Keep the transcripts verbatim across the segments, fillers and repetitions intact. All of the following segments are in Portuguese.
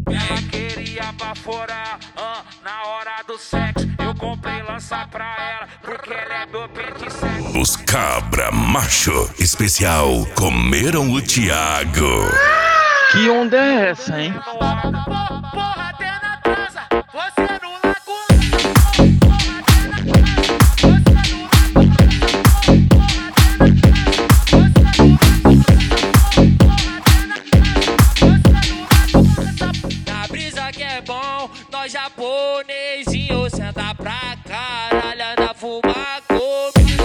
Ela queria baforar ah, na hora do sexo. Eu comprei lança pra ela, porque ela é do pente sexo. Os cabra macho especial comeram o Thiago. Que onda é essa, hein? Porra, até na transa, você no lago. Na brisa que é bom, nós japonesinho senta pra caralho, anda fumar comigo.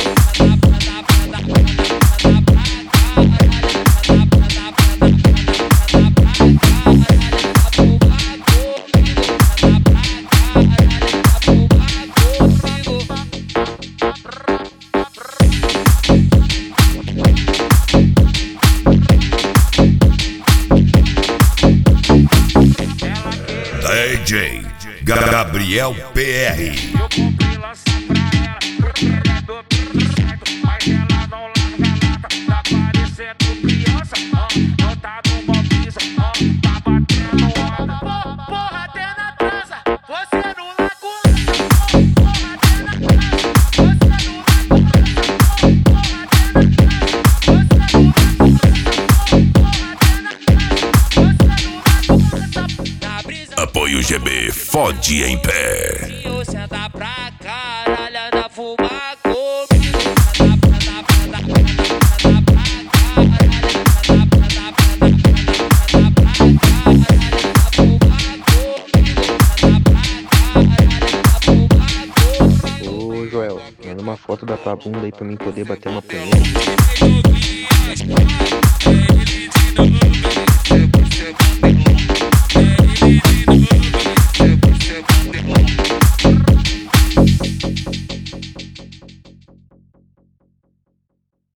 D J Gabriel P R. Eu comprei lança pra ela, porque ela é do pente certo. Mas ela não larga a lata, tá parecendo criança. Ó, não tá numa brisa, ó, tá batendo onda. Porra, até na transa, você no lago. Porra, até na transa, você no lago. Porra, até na transa, você no lago. Porra, até na transa, você no lago. Na brisa Apoio G B, fode em pé. eu senta pra caralho, anda fumar comigo. Senta pra, senta pra, senta pra caralho, senta pra, senta pra, senta pra caralho, anda fumar comigo. Senta pra caralho, anda fumar comigo. Ô Joel, manda uma foto da tua bunda aí pra mim poder bater uma punheta. Ele de novo,